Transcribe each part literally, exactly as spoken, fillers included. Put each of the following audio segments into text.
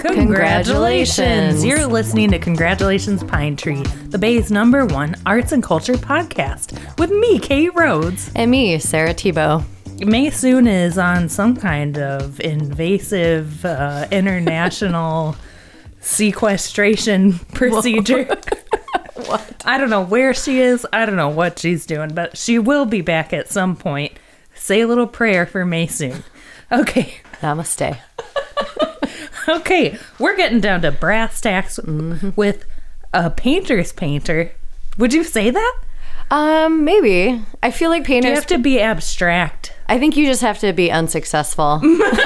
Congratulations. You're listening to Congratulations Pine Tree, the Bay's number one arts and culture podcast with me, Kate Rhodes. And me, Sarah Thibault. Maysoon is on some kind of invasive uh, international sequestration procedure. What? I don't know where she is. I don't know what she's doing, but she will be back at some point. Say a little prayer for Maysoon. Okay. Namaste. Okay, we're getting down to brass tacks mm-hmm. with a painter's painter. Would you say that? Um, maybe. I feel like painters... You have to be abstract. I think you just have to be unsuccessful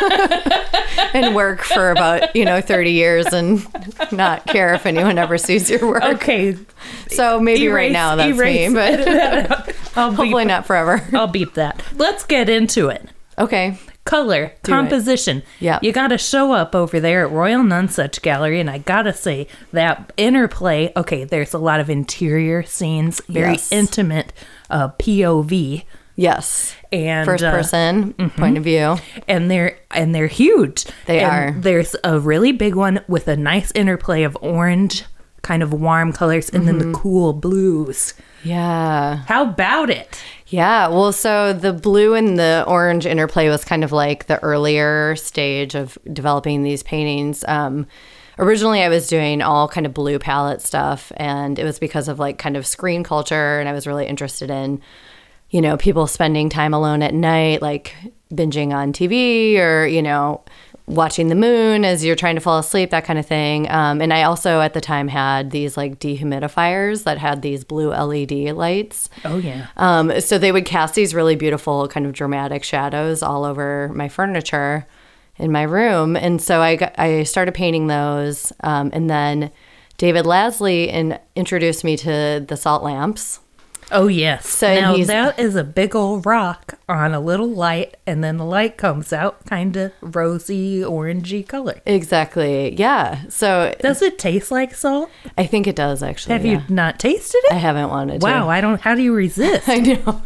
and work for about, you know, thirty years and not care if anyone ever sees your work. Okay. So maybe erase, right now that's erase, me, but I'll hopefully beep, not forever. I'll beep that. Let's get into it. Okay. Color, Do composition. Yeah. You got to show up over there at Royal Nonsuch Gallery, and I got to say that interplay, okay, there's a lot of interior scenes, very yes. intimate uh, P O V. Yes. And first person uh, mm-hmm. point of view. And they're and they're huge. They and are. There's a really big one with a nice interplay of orange, kind of warm colors, and mm-hmm. then the cool blues. Yeah. How about it? Yeah, well, so the blue and the orange interplay was kind of like the earlier stage of developing these paintings. Um, originally, I was doing all kind of blue palette stuff, and it was because of like kind of screen culture, and I was really interested in, you know, people spending time alone at night, like binging on T V or, you know, watching the moon as you're trying to fall asleep, that kind of thing. Um, and I also at the time had these like dehumidifiers that had these blue L E D lights. Oh, yeah. Um, so they would cast these really beautiful kind of dramatic shadows all over my furniture in my room. And so I, got, I started painting those. Um, and then David Lasley in, introduced me to the salt lamps. Oh, yes. So now, that is a big old rock on a little light, and then the light comes out kind of rosy, orangey color. Exactly. Yeah. So does it taste like salt? I think it does, actually. Have yeah. you not tasted it? I haven't wanted to. Wow. I don't. How do you resist? I know.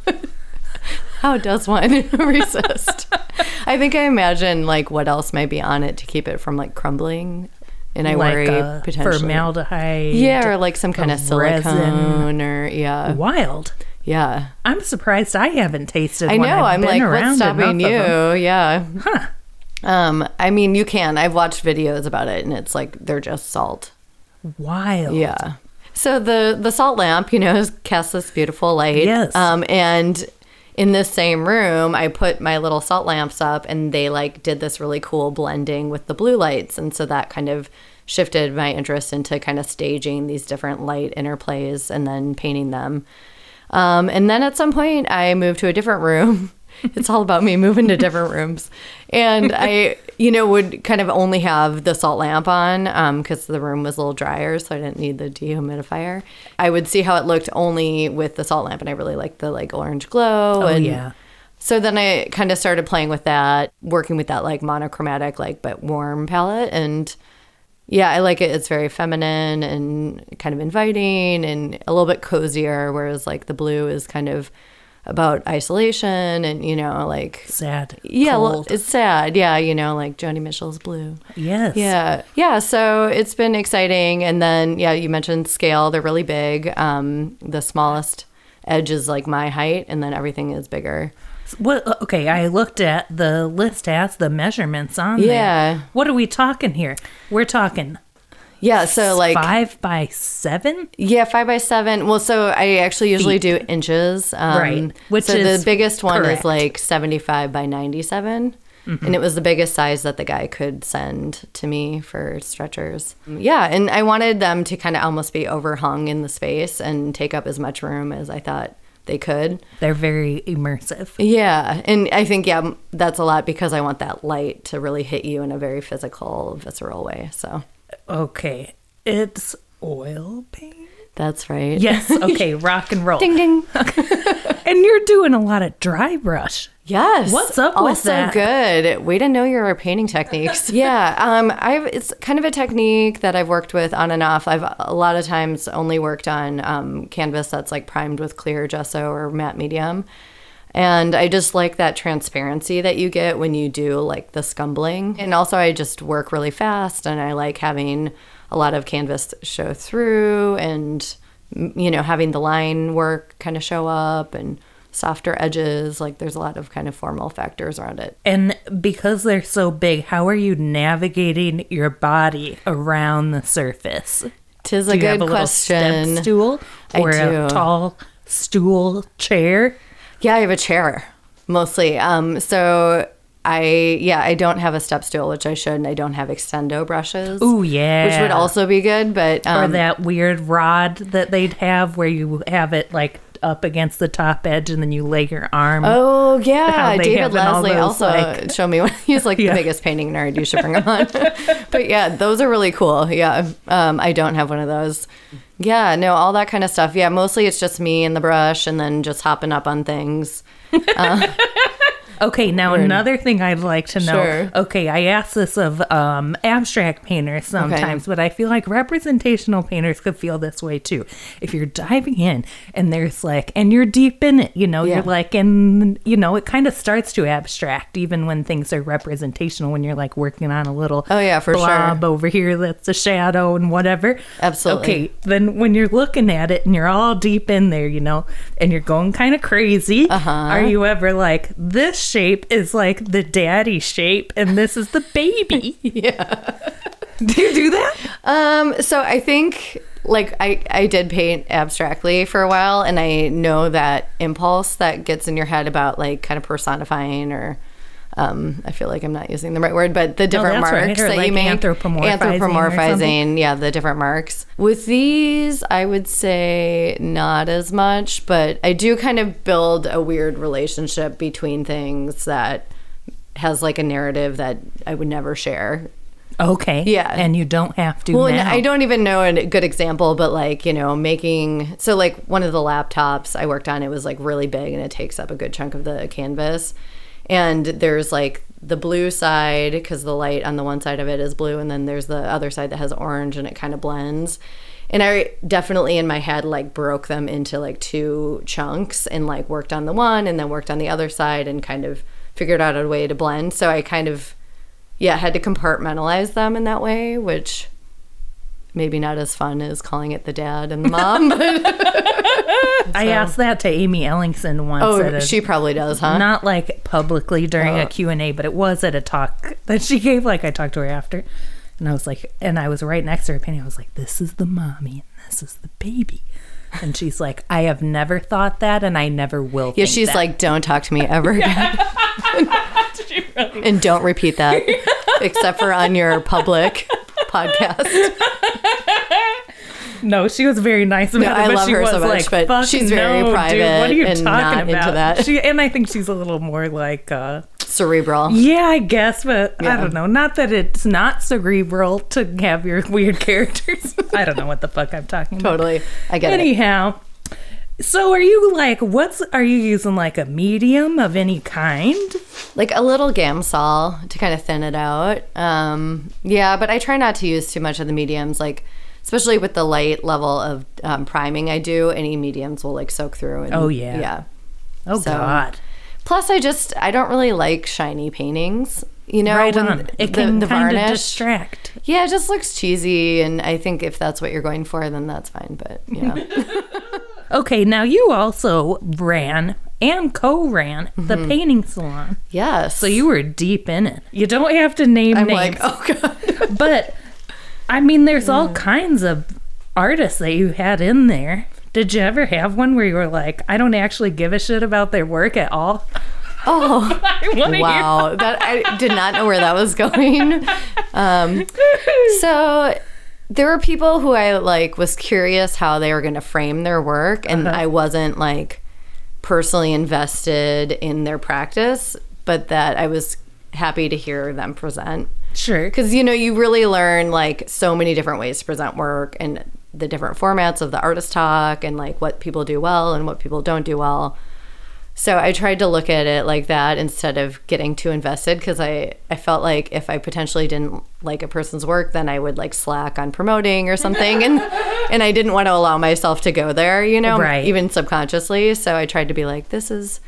How does one resist? I think I imagine, like, what else might be on it to keep it from, like, crumbling. And I like worry uh, potentially formaldehyde. Yeah, or like some kind of silicone resin. or yeah. Wild. Yeah. I'm surprised I haven't tasted I one. know. I've I'm been like, around what's stopping you? Yeah. Huh. Um, I mean, you can. I've watched videos about it, and it's like they're just salt. Wild. Yeah. So the the salt lamp, you know, casts this beautiful light. Yes. Um, and in this same room, I put my little salt lamps up, and they like did this really cool blending with the blue lights, and so that kind of shifted my interest into kind of staging these different light interplays and then painting them. Um, and then at some point, I moved to a different room. It's all about me moving to different rooms. And I, you know, would kind of only have the salt lamp on because um, the room was a little drier, so I didn't need the dehumidifier. I would see how it looked only with the salt lamp, and I really liked the like orange glow. Oh, and yeah. So then I kind of started playing with that, working with that like monochromatic, like but warm palette. And yeah, I like it. It's very feminine and kind of inviting and a little bit cozier, whereas like the blue is kind of about isolation and, you know, like... Sad. Yeah, cold. Well, it's sad. Yeah, you know, like Joni Mitchell's Blue. Yes. Yeah. Yeah, so it's been exciting. And then, yeah, you mentioned scale. They're really big. Um, the smallest edge is like my height, and then everything is bigger. What? Okay, I looked at the list, has the measurements on there. Yeah. What are we talking here? We're talking... Yeah, so like... Five by seven? Yeah, five by seven. Well, so I actually usually Feet. do inches. Um, right. Which so is the biggest one correct. is like seventy-five by ninety-seven. Mm-hmm. And it was the biggest size that the guy could send to me for stretchers. Yeah, and I wanted them to kind of almost be overhung in the space and take up as much room as I thought they could. They're very immersive. Yeah, and I think, yeah, that's a lot because I want that light to really hit you in a very physical, visceral way, so... Okay, it's oil paint? That's right. Yes, okay, rock and roll. Ding, ding. And you're doing a lot of dry brush. Yes. What's up with also that? Good. Way to know your painting techniques. yeah. Um, I've, it's kind of a technique that I've worked with on and off. I've a lot of times only worked on um, canvas that's like primed with clear gesso or matte medium. And I just like that transparency that you get when you do like the scumbling. And also I just work really fast, and I like having a lot of canvas show through, and, you know, having the line work kind of show up and softer edges. Like there's a lot of kind of formal factors around it. And because they're so big, how are you navigating your body around the surface? Tis a do you good have a question. Little step stool or I do. a tall stool chair? Yeah, I have a chair mostly. Um, so I, yeah, I don't have a step stool, which I should, and I don't have extendo brushes. Ooh, yeah. Which would also be good, but... Um, or that weird rod that they'd have where you have it like up against the top edge and then you lay your arm. Oh, yeah. How they David have in all Leslie those, also like- showed me one. He's like Yeah. the biggest painting nerd. You should bring him on. But yeah, those are really cool. Yeah. Um, I don't have one of those. Yeah, no, all that kind of stuff. Yeah, mostly it's just me and the brush and then just hopping up on things. Okay, now another thing I'd like to know. Sure. Okay, I ask this of um, abstract painters sometimes, but I feel like representational painters could feel this way too. If you're diving in and there's like, and you're deep in it, you know, Yeah. you're like, and you know, it kind of starts to abstract even when things are representational, when you're like working on a little Oh, yeah, for blob sure. over here that's a shadow and whatever. Absolutely. Okay, then when you're looking at it and you're all deep in there, you know, and you're going kind of crazy, Uh-huh. are you ever like, this shape is like the daddy shape and this is the baby? Yeah. Do you do that? Um, so I think like I, I did paint abstractly for a while, and I know that impulse that gets in your head about like kind of personifying, or um, I feel like I'm not using the right word, but the different that's right. marks Or that like you make. anthropomorphizing or something. Anthropomorphizing, yeah, the different marks. With these, I would say not as much, but I do kind of build a weird relationship between things that has like a narrative that I would never share. Okay. Yeah. And you don't have to Well, and now. I don't even know a good example, but like, you know, making, so like one of the laptops I worked on, it was like really big and it takes up a good chunk of the canvas. And there's like the blue side, because the light on the one side of it is blue, and then there's the other side that has orange, and it kind of blends. And I definitely in my head like broke them into like two chunks and like worked on the one and then worked on the other side and kind of figured out a way to blend. So I kind of, yeah, had to compartmentalize them in that way, which maybe not as fun as calling it the dad and the mom. But I asked that to Amy Ellingson once. at oh, a- she probably does, huh? Not like publicly during a Oh. Q and A, but it was at a talk that she gave. Like I talked to her after, and I was like, and I was right next to her painting. I was like, this is the mommy and this is the baby. And she's like, I have never thought that, and I never will. Yeah, think she's that. like, don't talk to me ever again. And don't repeat that, except for on your public podcast. No, she was very nice about No, it. I but love she her was so much, like, but "Fuck she's very no, dude, private what are you and talking not about?" into that. She, and I think she's a little more like, uh, Cerebral. yeah, I guess, but I Yeah. don't know. Not that it's not cerebral to have your weird characters. I don't know what the fuck I'm talking about. Totally. I get it. Anyhow, so are you like, what's, are you using like a medium of any kind? Like a little Gamsol to kind of thin it out. Um, yeah, but I try not to use too much of the mediums, like especially with the light level of um, priming I do. Any mediums will like soak through. And, Oh, yeah. Yeah. Oh, So- God. Plus, I just I don't really like shiny paintings. You know, Right when on. the- It can the kind of varnish. distract. Yeah, it just looks cheesy, and I think if that's what you're going for, then that's fine. But yeah, Okay, now you also ran and co-ran the Mm-hmm. painting salon. yes. So you were deep in it. You don't have to name I'm names. like, oh god. But I mean, there's all kinds of artists that you had in there. Did you ever have one where you were like, I don't actually give a shit about their work at all? Oh, I wanna hear- wow. That I did not know where that was going. Um, so there were people who I like was curious how they were going to frame their work, and Uh-huh. I wasn't like personally invested in their practice, but that I was happy to hear them present. Sure. Because, you know, you really learn like so many different ways to present work and the different formats of the artist talk and like what people do well and what people don't do well. So I tried to look at it like that instead of getting too invested, because I, I felt like if I potentially didn't like a person's work, then I would like slack on promoting or something. And and I didn't want to allow myself to go there, you know, Right. even subconsciously. So I tried to be like, this is,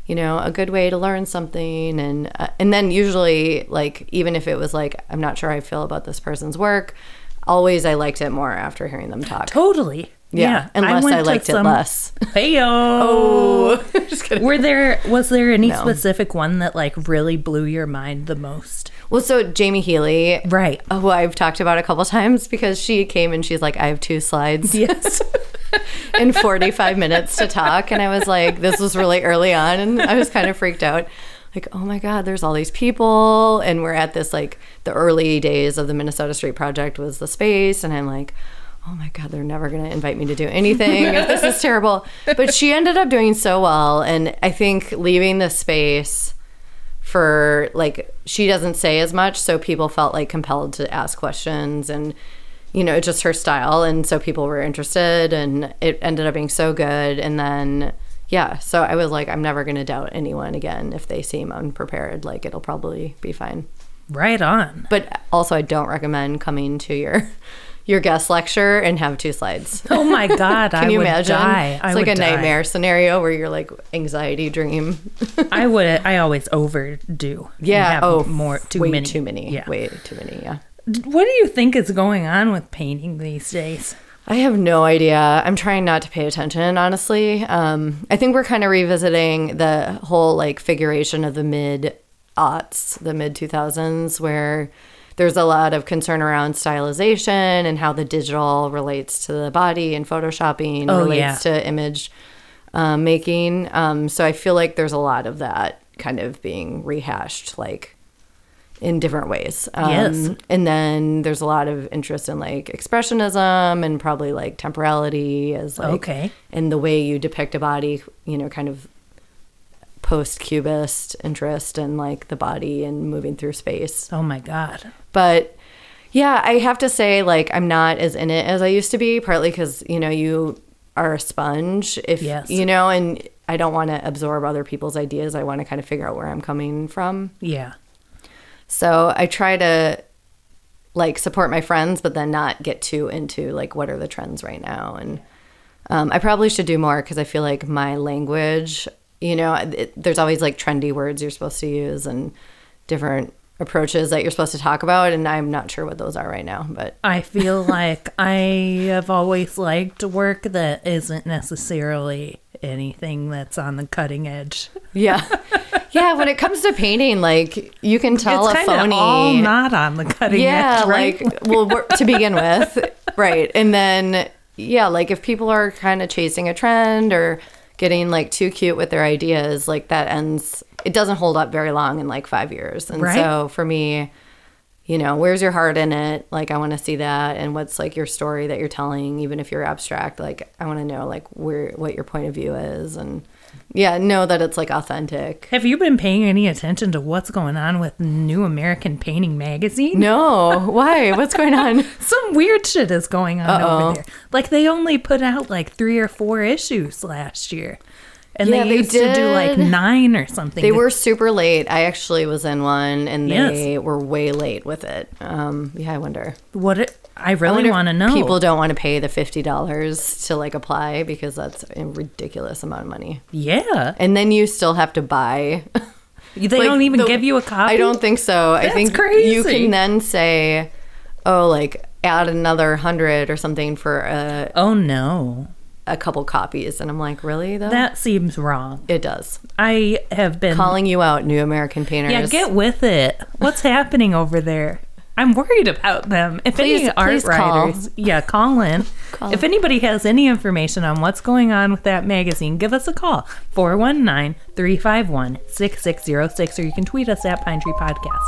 you know, a good way to learn something. And uh, and then usually, like, even if it was like, I'm not sure how I feel about this person's work, always I liked it more after hearing them talk. Totally. Yeah, Yeah. unless went I to liked some- it less. Hey-o. Oh, just kidding. Were there, was there any No. specific one that like really blew your mind the most? Well, so Jamie Healy, Right. who I've talked about a couple times, because she came and she's like, I have two slides Yes. and forty-five minutes to talk. And I was like, this was really early on. And I was kind of freaked out. Like, oh my God, there's all these people. And we're at this, like, the early days of the Minnesota Street Project was the space. And I'm like, oh my God, they're never going to invite me to do anything if this is terrible. But she ended up doing so well. And I think leaving the space for, like, she doesn't say as much, so people felt like compelled to ask questions, and, you know, it's just her style. And so people were interested, and it ended up being so good. And then, yeah, so I was like, I'm never going to doubt anyone again. If they seem unprepared, like, it'll probably be fine. Right on. But also, I don't recommend coming to your your guest lecture and have two slides. Oh my God. Can I you would imagine? die. It's I like would a die. nightmare scenario where you're like anxiety dream. I would, I always overdo. and Yeah. have Oh, more, too way many. too many. Yeah. Way too many. Yeah. What do you think is going on with painting these days? I have no idea. I'm trying not to pay attention, honestly. Um, I think we're kind of revisiting the whole like figuration of the mid aughts, the mid two thousands, where there's a lot of concern around stylization and how the digital relates to the body, and photoshopping Oh, relates yeah. to image um, making. Um, so I feel like there's a lot of that kind of being rehashed, like in different ways. Um, Yes. And then there's a lot of interest in like expressionism and probably like temporality as like, Okay. and the way you depict a body, you know, kind of post-cubist interest in like the body and moving through space. Oh my God. But yeah, I have to say, like, I'm not as in it as I used to be, partly because, you know, you are a sponge, if Yes. you know, and I don't want to absorb other people's ideas. I want to kind of figure out where I'm coming from. Yeah. So I try to like support my friends, but then not get too into like what are the trends right now. And um, I probably should do more, because I feel like my language, you know, it, there's always like trendy words you're supposed to use and different approaches that you're supposed to talk about, and I'm not sure what those are right now. But I feel like I have always liked work that isn't necessarily anything that's on the cutting edge. yeah, yeah. When it comes to painting, like you can tell It's a kind of phony. all not on the cutting yeah, edge, right? like well, we're, to begin with, right, and then yeah, like if people are kind of chasing a trend or getting like too cute with their ideas, like that ends. It doesn't hold up very long in like five years. And Right. so for me, you know, where's your heart in it? Like, I want to see that. And what's like your story that you're telling, even if you're abstract, like I want to know like where, what your point of view is. And yeah, know that it's like authentic. Have you been paying any attention to what's going on with New American Painting magazine? No, why? What's going on? Some weird shit is going on Uh-oh. over there. Like they only put out like three or four issues last year. And Yeah, they they used to do like did. nine or something. They were super late. I actually was in one, and they Yes. were way late with it. Um, yeah, I wonder. What it, I I really wonder if want to know. People don't want to pay the fifty dollars to like apply, because that's a ridiculous amount of money. Yeah. And then you still have to buy. They like, don't even the- give you a copy? I don't think so. I That's think crazy. you can then say, oh, like add another hundred or something for a, Oh, no. a couple copies. And I'm like, really though? That seems wrong. It does. I have been... Calling you out, New American Painters. Yeah, get with it. What's happening over there? I'm worried about them. If Please- any art please call. writers, yeah, call in. Call. If anybody has any information on what's going on with that magazine, give us a call. four one nine, three five one, six six zero six, or you can tweet us at Pine Tree Podcast.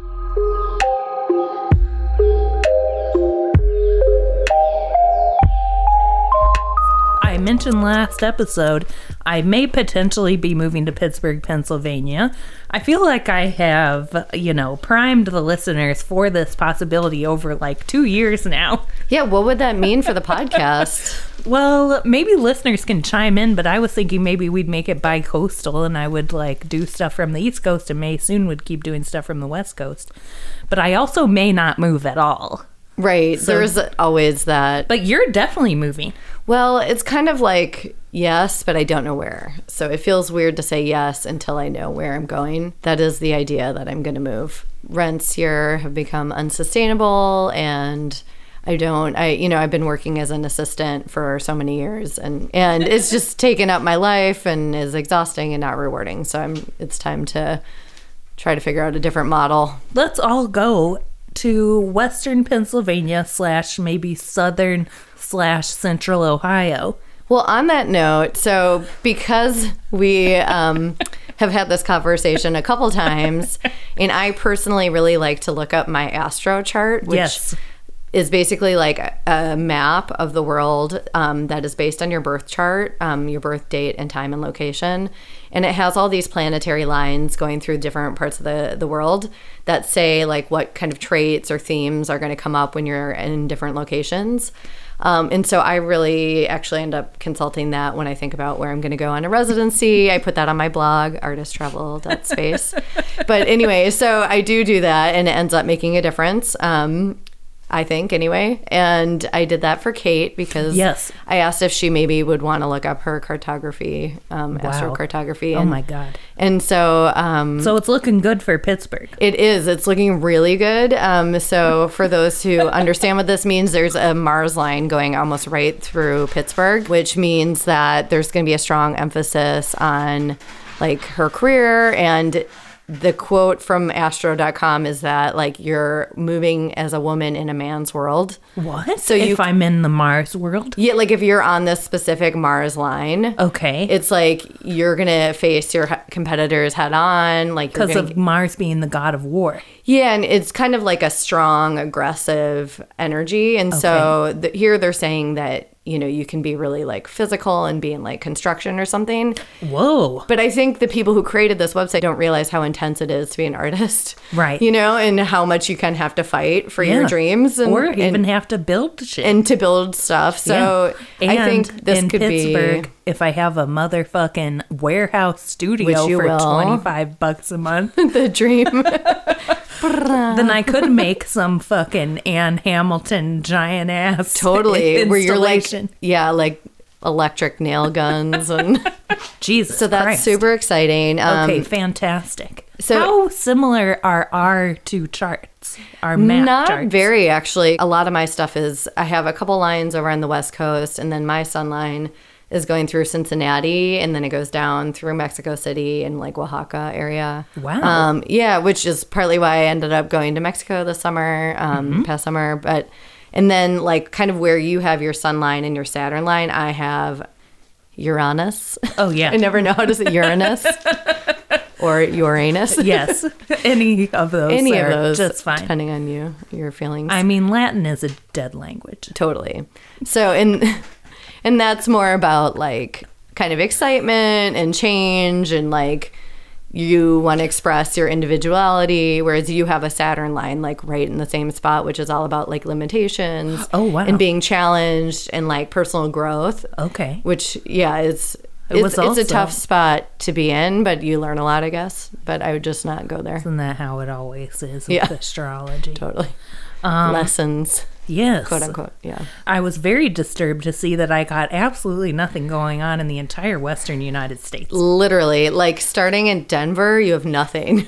I mentioned last episode, I may potentially be moving to Pittsburgh, Pennsylvania. I feel like I have, you know, primed the listeners for this possibility over like two years now. Yeah, what would that mean for the podcast? Well, maybe listeners can chime in, but I was thinking maybe we'd make it bi-coastal and I would like do stuff from the East Coast, and May soon would keep doing stuff from the West Coast. But I also may not move at all. Right. So- There's always that. But you're definitely moving. Well, it's kind of like yes, but I don't know where. So it feels weird to say yes until I know where I'm going. That is the idea that I'm going to move. Rents here have become unsustainable, and I don't, I, you know, I've been working as an assistant for so many years, and, and it's just taken up my life and is exhausting and not rewarding. So I'm, it's time to try to figure out a different model. Let's all go to Western Pennsylvania slash maybe Southern slash Central Ohio. Well, on that note, so because we um, have had this conversation a couple times, and I personally really like to look up my astro chart, which Yes. is basically like a, a map of the world um, that is based on your birth chart, um, your birth date and time and location. And it has all these planetary lines going through different parts of the, the world that say like what kind of traits or themes are going to come up when you're in different locations. Um, and so I really actually end up consulting that when I think about where I'm going to go on a residency. I put that on my blog, artist travel dot space. But anyway, so I do do that, and it ends up making a difference. Um, I think anyway. And I did that for Kate because Yes. I asked if she maybe would want to look up her cartography, um, Wow. astrocartography. Oh and, my God. And so, um, So it's looking good for Pittsburgh. it is. It's looking really good. Um, so for those who understand what this means, there's a Mars line going almost right through Pittsburgh, which means that there's going to be a strong emphasis on like her career. And the quote from astro dot com is that like you're moving as a woman in a man's world. What? So if you- I'm in the Mars world? Yeah, like if you're on this specific Mars line, Okay. it's like you're going to face your h- competitors head on. Like you're Because gonna of Mars being the god of war. Yeah, and it's kind of like a strong, aggressive energy. And so th- here they're saying that, you know, you can be really like physical and be in like construction or something. Whoa. But I think the people who created this website don't realize how intense it is to be an artist. Right. You know, and how much you can have to fight for your Yeah. dreams. And, or and, even have to build shit. and to build stuff. So Yeah. I And think this in could Pittsburgh, be... if I have a motherfucking warehouse studio Which you for will. twenty-five bucks a month, the dream. then I could make some fucking Ann Hamilton giant ass Totally. Where you're like, installation. yeah, like electric nail guns and... Jesus So that's Christ. super exciting. Um, Okay, fantastic. so- how similar are our two charts? Our map Not charts? very, actually. A lot of my stuff is, I have a couple lines over on the West Coast, and then my sun line is going through Cincinnati, and then it goes down through Mexico City and like Oaxaca area. Wow. Um, yeah, which is partly why I ended up going to Mexico this summer, um, Mm-hmm. past summer. But, and then like kind of where you have your sun line and your Saturn line, I have Uranus. Oh, yeah. I never know how to say Uranus or Uranus. Yes, any of those. Any are of those, just fine. depending on you, your feelings. I mean, Latin is a dead language. Totally. So, and and that's more about like kind of excitement and change, and like you want to express your individuality, whereas you have a Saturn line like right in the same spot, which is all about like limitations. Oh, wow. And being challenged and like personal growth. Okay. Which, yeah, it's It it's, was it's a also- tough spot to be in, but you learn a lot, I guess. But I would just not go there. Isn't that how it always is with Yeah. astrology? Totally. Um, Lessons, Yes. quote unquote. Yeah. I was very disturbed to see that I got absolutely nothing going on in the entire western United States. Literally, like starting in Denver, you have nothing.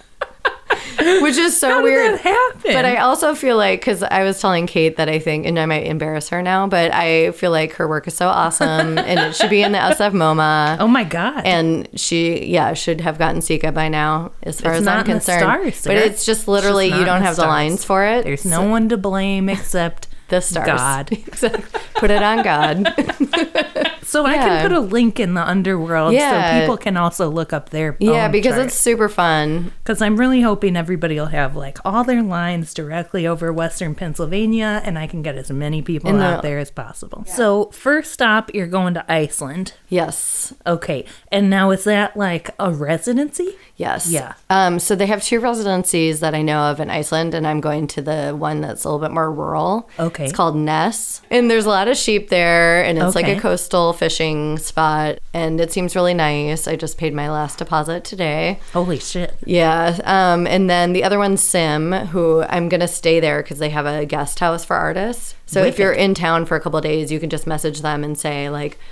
Which is so How did weird. that happen? But I also feel like, because I was telling Kate that I think, and I might embarrass her now, but I feel like her work is so awesome and it should be in the S F MoMA. Oh my God. And she, yeah, should have gotten Sika by now, as far It's as not I'm in the concerned. stars, but Sarah. it's just literally, It's just you not don't in the have the stars. lines for it. There's So- no one to blame except the stars. God. Exactly. Put it on God. So I Yeah. can put a link in the underworld Yeah. so people can also look up their Yeah, own because chart. it's super fun. Because I'm really hoping everybody will have like all their lines directly over Western Pennsylvania, and I can get as many people In the- out there as possible. So first stop, you're going to Iceland. Yes. Okay, and now is that like a residency? Yes. Yeah. Um, so they have two residencies that I know of in Iceland, and I'm going to the one that's a little bit more rural. Okay. It's called Ness. And there's a lot of sheep there, and it's like Okay. a coastal fishing spot, and it seems really nice. I just paid my last deposit today. Holy shit! Yeah. Um, and then the other one's Sim, who I'm going to stay there because they have a guest house for artists. So if Wicked. you're in town for a couple of days, you can just message them and say, like,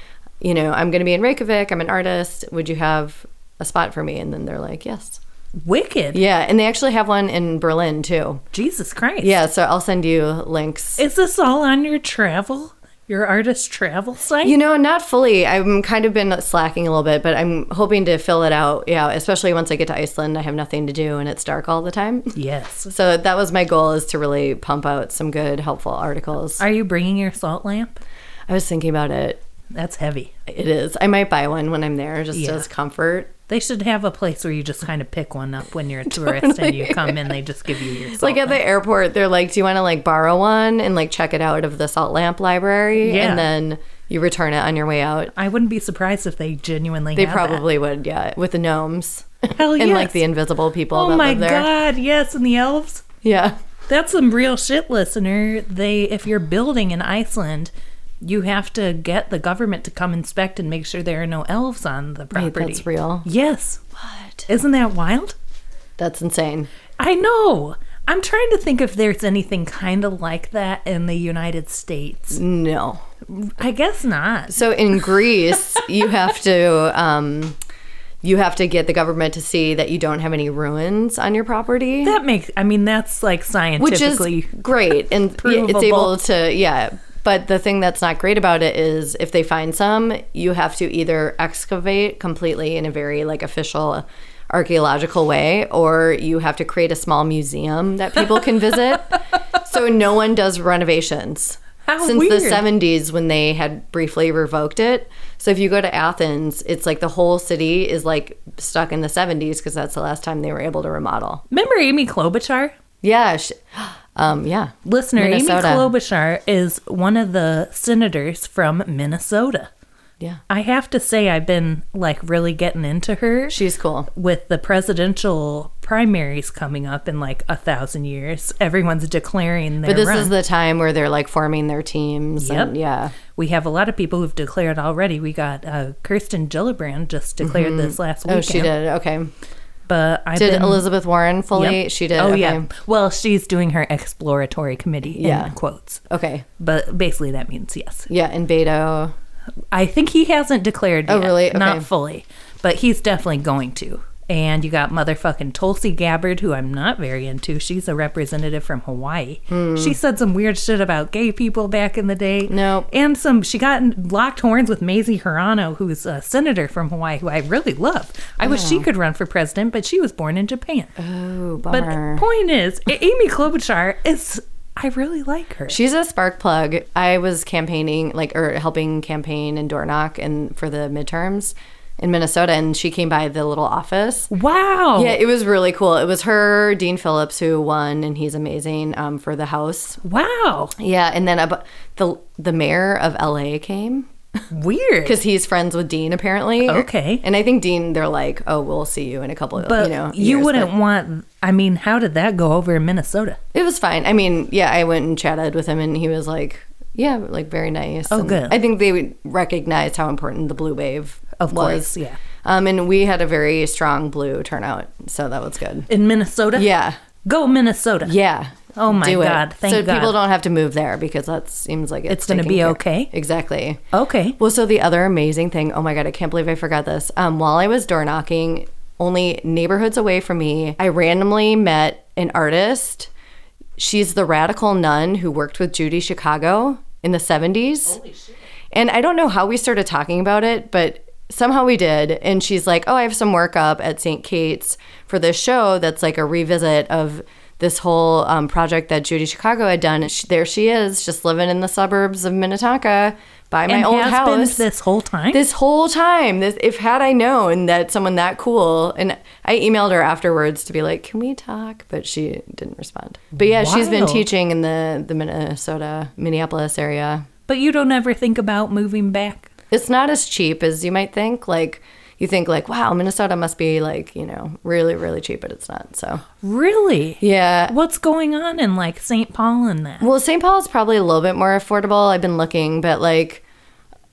you know, I'm going to be in Reykjavik. I'm an artist. Would you have a spot for me? And then they're like, yes. Wicked. Yeah. And they actually have one in Berlin too. Jesus Christ. Yeah. So I'll send you links. Is this all on your travel? Your artist travel site? You know, not fully. I'm kind of been slacking a little bit, but I'm hoping to fill it out. Yeah, especially once I get to Iceland, I have nothing to do and it's dark all the time. Yes. So that was my goal, is to really pump out some good, helpful articles. Are you bringing your salt lamp? I was thinking about it. That's heavy. It is. I might buy one when I'm there, just Yeah. as comfort. They should have a place where you just kind of pick one up when you're a tourist and you come in, they just give you your salt Like at the lamp. airport, they're like, do you want to like borrow one and like check it out of the salt lamp library? Yeah. And then you return it on your way out. I wouldn't be surprised if they genuinely They had probably would, yeah, with the gnomes. that. Hell And yes. like the invisible people Oh that my live there. God, yes, and the elves. Yeah. That's some real shit, listener. They, if you're building in Iceland, you have to get the government to come inspect and make sure there are no elves on the Wait, property. that's real? Yes. What? Isn't that wild? That's insane. I know. I'm trying to think if there's anything kind of like that in the United States. No. I guess not. So in Greece, you have to um, you have to get the government to see that you don't have any ruins on your property, That makes, I mean, that's like which is scientifically. great, and yeah, it's provable. able to, yeah. But the thing that's not great about it is if they find some, you have to either excavate completely in a very like official archaeological way, or you have to create a small museum that people can visit. So no one does renovations. How Since the weird. seventies, when they had briefly revoked it. So if you go to Athens, it's like the whole city is like stuck in the seventies because that's the last time they were able to remodel. Remember Amy Klobuchar? Yeah. Sh- um, yeah. Listener, Minnesota. Amy Klobuchar is one of the senators from Minnesota. Yeah. I have to say, I've been like really getting into her She's cool. with the presidential primaries coming up in like a thousand years. Everyone's declaring their But this run. is the time where they're like forming their teams. Yep. And, yeah. We have a lot of people who've declared already. We got uh, Kirsten Gillibrand just declared this last Oh, weekend. she did. Okay. But I Did Elizabeth Warren fully? Yep. She did. Oh okay. yeah. Well, she's doing her exploratory committee Yeah. in quotes. Okay. But basically that means yes. Yeah. And Beto. I think he hasn't declared Oh, yet. really? Okay. Not fully. But he's definitely going to. And you got motherfucking Tulsi Gabbard, who I'm not very into. She's a representative from Hawaii. Hmm. She said some weird shit about gay people back in the day. Nope. And some, she got in- locked horns with Mazie Hirano, who's a senator from Hawaii, who I really love. I wish she could run for president, but she was born in Japan. Oh, But bummer. point is, A- Amy Klobuchar is, I really like her. She's a spark plug. I was campaigning, like, or helping campaign in door knock and for the midterms in Minnesota, and she came by the little office. Wow. Yeah, it was really cool. It was her, Dean Phillips, who won, and he's amazing um, for the House. Wow. Yeah, and then ab- the the mayor of L A came Weird. because he's friends with Dean apparently. Okay. And I think Dean, they're like, oh, we'll see you in a couple of But you know. you years, wouldn't but want, I mean, how did that go over in Minnesota? It was fine. I mean, yeah, I went and chatted with him, and he was like, yeah, like very nice. Oh, And good. I think they would recognize how important the blue wave Of was. course, yeah. Um, and we had a very strong blue turnout, so that was good. In Minnesota? Yeah, Go Minnesota. yeah. Oh my Do it. God, thank so God. people don't have to move there because that seems like it's, It's gonna taken be care- okay? Exactly. Okay. Well, so the other amazing thing, oh my God, I can't believe I forgot this. Um, while I was door knocking, only neighborhoods away from me, I randomly met an artist. She's the radical nun who worked with Judy Chicago in the seventies. Holy shit. And I don't know how we started talking about it, but somehow we did. And she's like, oh, I have some work up at Saint Kate's for this show that's like a revisit of this whole um, project that Judy Chicago had done. And she, there she is, just living in the suburbs of Minnetonka by my and old has house. been this whole time? This whole time, this, if had I known that someone that cool, and I emailed her afterwards to be like, can we talk? But she didn't respond. But yeah, she's been Wild. teaching in the, the Minnesota, Minneapolis area. But you don't ever think about moving back? It's not as cheap as you might think. Like, you think like, wow, Minnesota must be like, you know, really, really cheap, but it's not. So, Really? yeah. What's going on in like Saint Paul and that? Well, Saint Paul is probably a little bit more affordable. I've been looking, but like,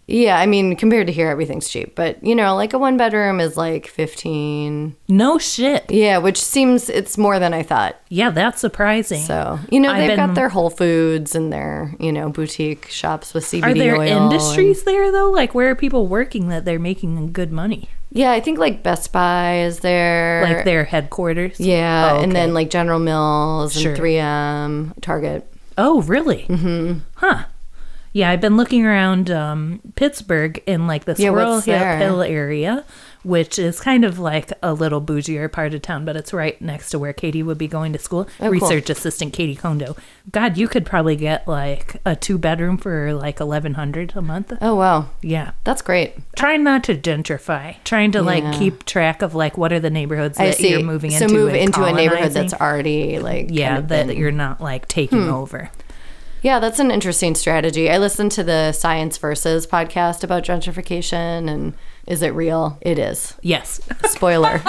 Yeah, I mean, compared to here, everything's cheap. But, you know, like a one bedroom is like fifteen. No shit. Yeah, which seems it's more than I thought. Yeah, that's surprising. So, you know, I've they've been- got their Whole Foods and their, you know, boutique shops with C B Are D there oil. industries and- there, though? Like, where are people working that they're making good money? yeah, I think like Best Buy is there. Like their headquarters? Yeah, Oh, and okay. then like General Mills and Sure. three M, Target. Oh, really? Mm-hmm. Huh. Yeah, I've been looking around um, Pittsburgh in like the Yeah, Squirrel what's there? Hill area, which is kind of like a little bougier part of town, but it's right next to where Katie would be going to school. Oh, cool. Research assistant Katie Kondo. God, you could probably get like a two bedroom for like eleven hundred a month. Oh, wow. Yeah. That's great. Trying not to gentrify. Trying to like Yeah. keep track of like what are the neighborhoods I that see. you're moving so into. move and into a neighborhood that's colonizing. already like Yeah, kind of that been- you're not like taking Hmm. over. Yeah, that's an interesting strategy. I listened to the Science Versus podcast about gentrification, and is it real? It is. Yes. Spoiler.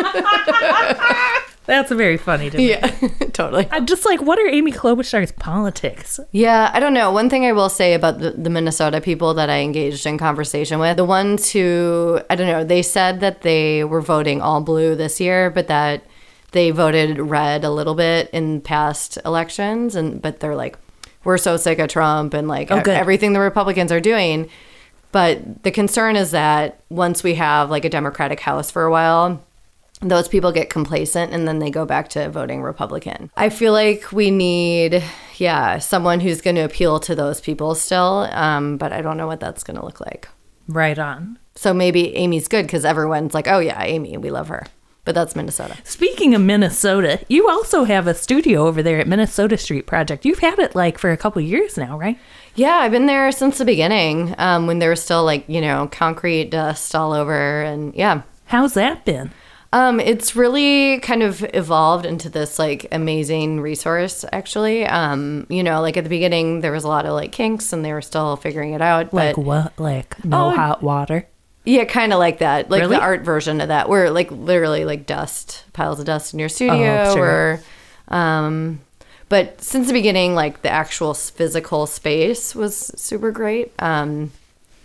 That's very funny to me. yeah, totally. I'm just like, what are Amy Klobuchar's politics? Yeah, I don't know. One thing I will say about the, the Minnesota people that I engaged in conversation with, the ones who, I don't know, they said that they were voting all blue this year, but that they voted red a little bit in past elections, and but they're like, we're so sick of Trump and like Oh, e- good. everything the Republicans are doing. But the concern is that once we have like a Democratic House for a while, those people get complacent and then they go back to voting Republican. I feel like we need, yeah, someone who's going to appeal to those people still, um, but I don't know what that's going to look like. Right on. So maybe Amy's good because everyone's like, oh yeah, Amy, we love her. But that's Minnesota. Speaking of Minnesota, you also have a studio over there at Minnesota Street Project. You've had it like for a couple years now, right? Yeah, I've been there since the beginning um, when there was still like, you know, concrete dust all over. And yeah, How's that been? Um, it's really kind of evolved into this like amazing resource, actually. Um, you know, like at the beginning, there was a lot of like kinks and they were still figuring it out. Like But what? Like no Oh, hot water? yeah, kind of like that. Like Really? the art version of that, where like literally like dust, piles of dust in your studio. Oh, sure. Or, um, but since the beginning, like the actual s- physical space was super great. Um,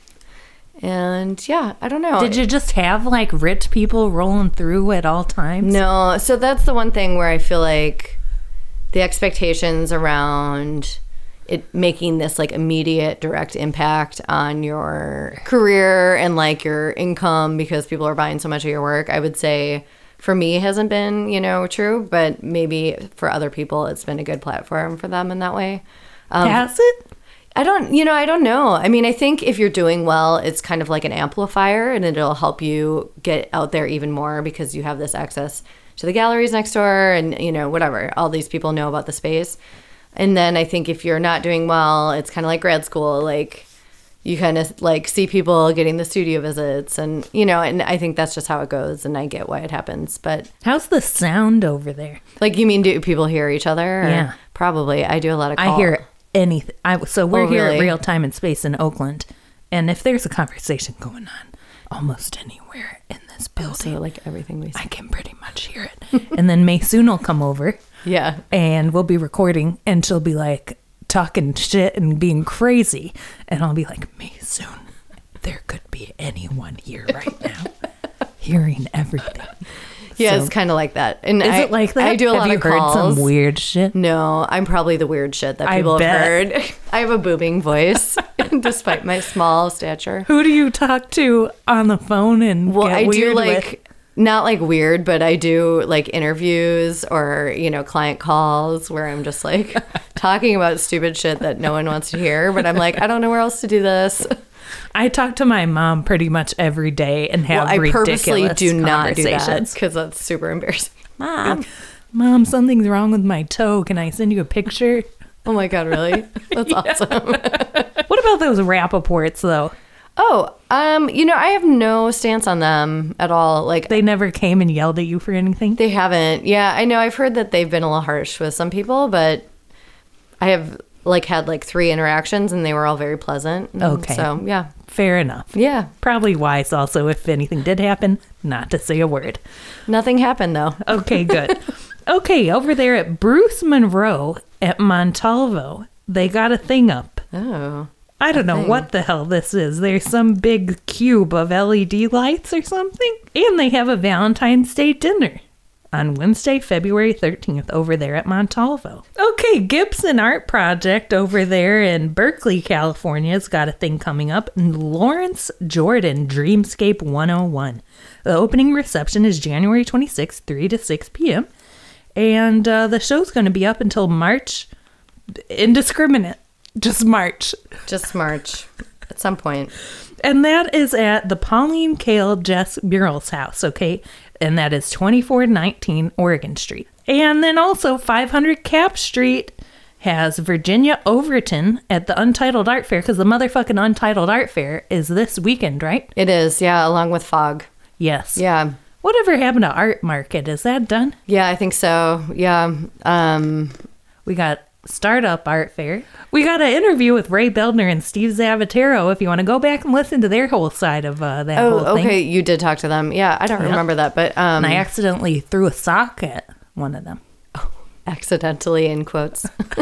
and yeah, I don't know. Did you just have like rich people rolling through at all times? No, so that's the one thing where I feel like the expectations around it making this like immediate direct impact on your career and like your income because people are buying so much of your work, I would say for me hasn't been, you know, true, but maybe for other people it's been a good platform for them in that way. Um, Has it? I don't, you know, I don't know. I mean, I think if you're doing well, it's kind of like an amplifier and it'll help you get out there even more because you have this access to the galleries next door and, you know, whatever. All these people know about the space. And then I think if you're not doing well, it's kind of like grad school. Like you kind of like see people getting the studio visits and, you know, and I think that's just how it goes and I get why it happens. But How's the sound over there? like, you mean, do people hear each other? Or Yeah. Probably. I do a lot of call. I hear anything. I, so we're Oh, here at really? Real Time and Space in Oakland. And if there's a conversation going on almost anywhere in this building, So like everything we say. I can pretty much hear it. And then Maysoon will come over Yeah. and we'll be recording and she'll be like talking shit and being crazy. And I'll be like, Maysoon, there could be anyone here right now hearing everything. Yeah, So- it's kind of like that. And Is I, it like that? I do a Have lot you of heard calls. some weird shit? No, I'm probably the weird shit that I people have bet. heard. I have a booming voice, despite my small stature. Who do you talk to on the phone and Well, get I do weird like with? not like weird, but I do like interviews or you know client calls where I'm just like talking about stupid shit that no one wants to hear. But I'm like, I don't know where else to do this. I talk to my mom pretty much every day and have Well, I ridiculous purposely do not do that conversations. because that's super embarrassing. Mom, mom, something's wrong with my toe. Can I send you a picture? Oh my god, really? That's awesome. What about those Rappaports though? Oh, um, you know, I have no stance on them at all. Like They never came and yelled at you for anything? they haven't. Yeah, I know. I've heard that they've been a little harsh with some people, but I have like had like three interactions and they were all very pleasant. And Okay. So yeah, Fair enough. yeah. Probably wise also, if anything did happen, not to say a word. Nothing happened though. Okay, good. Okay, over there at Bruce Monroe at Montalvo, they got a thing up. Oh, I don't know thing. what the hell this is. There's some big cube of L E D lights or something. And they have a Valentine's Day dinner on Wednesday, February thirteenth over there at Montalvo. Okay, Gibson Art Project over there in Berkeley, California's got a thing coming up. Lawrence Jordan Dreamscape one oh one. The opening reception is January twenty-sixth, three to six p.m. And uh, the show's going to be up until March. Indiscriminate. Just March. Just March at some point. And that is at the Pauline Kael Jess Murals house, okay? And that is twenty-four nineteen Oregon Street. And then also five hundred Cap Street has Virginia Overton at the Untitled Art Fair, because the motherfucking Untitled Art Fair is this weekend, right? It is, yeah, along with Fog. Yes. Yeah. Whatever happened to Art Market? Is that done? Yeah, I think so. Yeah. Um, We got Startup Art Fair. We got an interview with Ray Beldner and Steve Zavatero if you want to go back and listen to their whole side of uh, that oh, whole thing. okay. You did talk to them. Yeah, I don't Yep. remember that, but um, And I accidentally threw a sock at one of them. accidentally in quotes.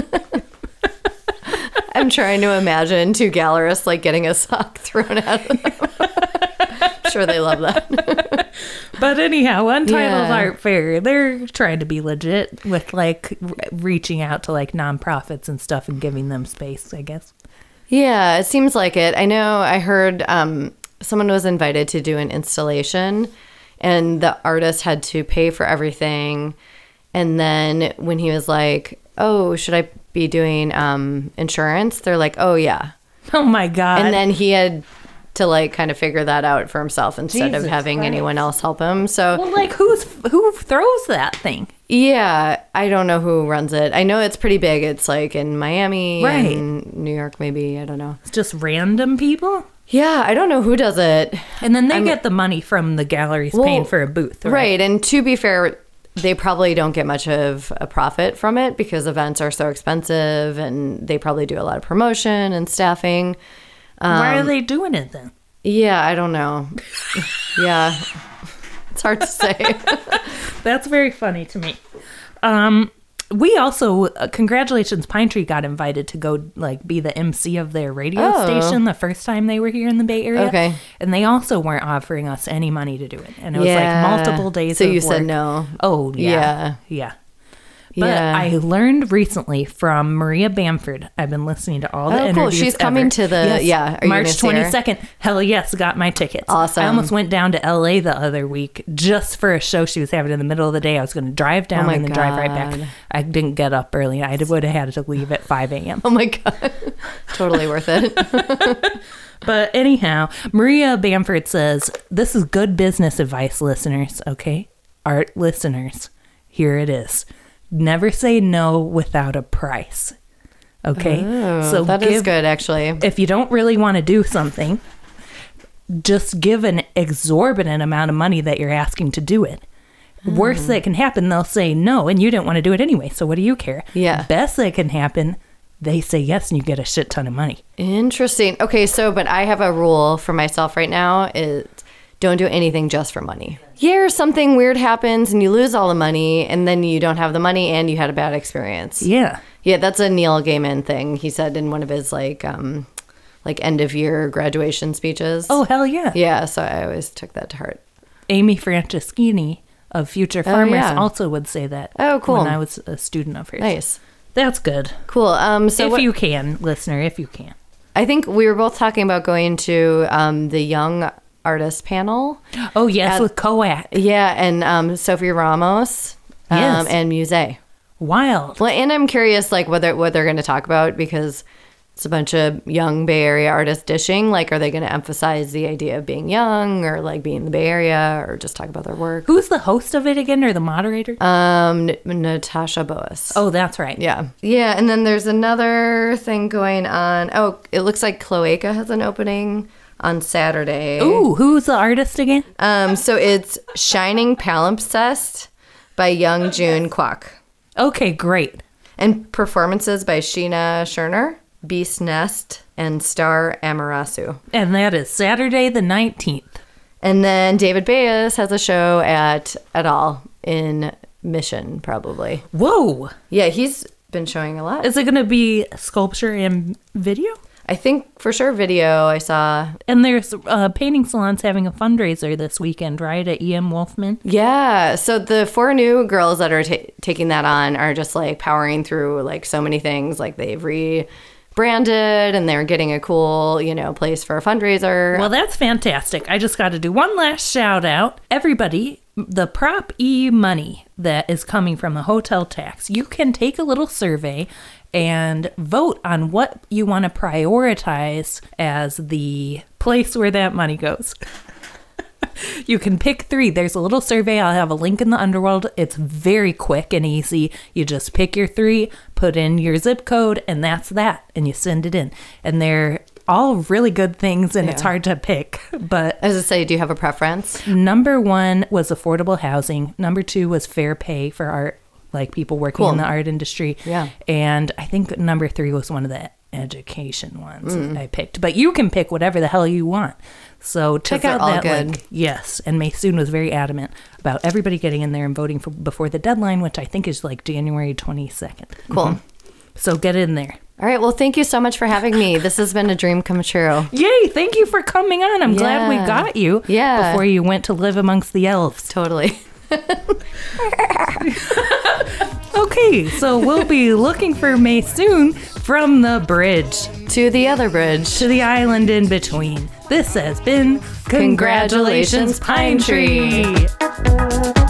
I'm trying to imagine two gallerists like getting a sock thrown at them. I'm sure they love that. But anyhow, Untitled Yeah. Art Fair, they're trying to be legit with like r- reaching out to like nonprofits and stuff and giving them space, I guess. Yeah, it seems like it. I know I heard um, someone was invited to do an installation and the artist had to pay for everything. And then when he was like, oh, should I be doing um, insurance? They're like, oh, yeah. Oh my God. And then he had to like kind of figure that out for himself instead Jesus of having Christ. anyone else help him. So well, like who's who throws that thing? yeah, I don't know who runs it. I know it's pretty big. It's like in Miami Right. and New York, maybe. I don't know. It's just random people? Yeah, I don't know who does it. And then they I'm- get the money from the galleries Well, paying for a booth, right? Right. And to be fair, they probably don't get much of a profit from it because events are so expensive and they probably do a lot of promotion and staffing. Why are Um, they doing it then? Yeah, I don't know. Yeah. It's hard to say. That's very funny to me. Um, we also, uh, congratulations, Pine Tree got invited to go like be the M C of their radio Oh. station the first time they were here in the Bay Area. Okay. And they also weren't offering us any money to do it. And it was Yeah. like multiple days So of you said work. no. Oh, yeah. Yeah. Yeah. But Yeah. I learned recently from Maria Bamford. I've been listening to all the Oh, cool. interviews. She's coming ever. to the- Yes. yeah. Are you gonna March see her? twenty-second. Hell yes, got my tickets. Awesome. I almost went down to L A the other week just for a show she was having in the middle of the day. I was going to drive down Oh my and then drive right back. God. I didn't get up early. I would have had to leave at five a.m. Oh my God. Totally worth it. But anyhow, Maria Bamford says, this is good business advice, listeners, okay? Art listeners, here it is. Never say no without a price, okay? Oh, that is good, actually. If you don't really want to do something, just give an exorbitant amount of money that you're asking to do it. Hmm. Worst that can happen, they'll say no, and you didn't want to do it anyway, so what do you care? Yeah. Best that can happen, they say yes, and you get a shit ton of money. Interesting. Okay, so but I have a rule for myself right now is don't do anything just for money. Here something weird happens and you lose all the money and then you don't have the money and you had a bad experience. Yeah. Yeah, that's a Neil Gaiman thing. He said in one of his like um like end of year graduation speeches. Oh, hell yeah. Yeah, so I always took that to heart. Amy Franceschini of Future Farmers yeah. also would say that. Oh, cool. When I was a student of hers. Nice. That's good. Cool. Um so if what, you can, listener, if you can. I think we were both talking about going to um the young artist panel. Oh, yes, At- with Coac. Yeah, and um Sophie Ramos um Yes. and Musée. Wild. Well, and I'm curious, like, whether what they're going to talk about because it's a bunch of young Bay Area artists dishing. Like, are they going to emphasize the idea of being young, or like being in the Bay Area, or just talk about their work? Who's the host of it again, or the moderator? Um, N- Natasha Boas. oh, that's right. Yeah, yeah. And then there's another thing going on. Oh, it looks like Cloaca has an opening on Saturday. Ooh, who's the artist again? Um, so it's Shining Palimpsest by Young June Kwok. Okay, great. And performances by Sheena Scherner, Beast Nest, and Star Amarasu. And that is Saturday the nineteenth. And then David Bayes has a show at et al. In Mission, probably. Whoa. Yeah, he's been showing a lot. Is it going to be sculpture and video? I think for sure video I saw. And there's uh, painting salons having a fundraiser this weekend, right, at E M. Wolfman? Yeah. So the four new girls that are ta- taking that on are just like powering through like so many things. Like they've rebranded and they're getting a cool, you know, place for a fundraiser. Well, that's fantastic. I just got to do one last shout out. Everybody, the Prop E money that is coming from the hotel tax, you can take a little survey and vote on what you want to prioritize as the place where that money goes. You can pick three. There's a little survey. I'll have a link in the Underworld. It's very quick and easy. You just pick your three, put in your zip code, and that's that. And you send it in. And they're all really good things, and yeah. It's hard to pick. But as I say, do you have a preference? Number one was affordable housing. Number two was fair pay for art, like people working cool. in the art industry. Yeah. And I think number three was one of the education ones mm. I picked. But you can pick whatever the hell you want. So check out that good. link. Yes. And Maysoon was very adamant about everybody getting in there and voting for before the deadline, which I think is like January twenty-second. Cool. Mm-hmm. So get in there. All right. Well, thank you so much for having me. This has been a dream come true. Yay. Thank you for coming on. I'm yeah. glad we got you yeah. before you went to live amongst the elves. Totally. Okay, so we'll be looking for Maysoon from the bridge to the other bridge to the island in between. This has been Congratulations, Congratulations Pine Tree. Tree.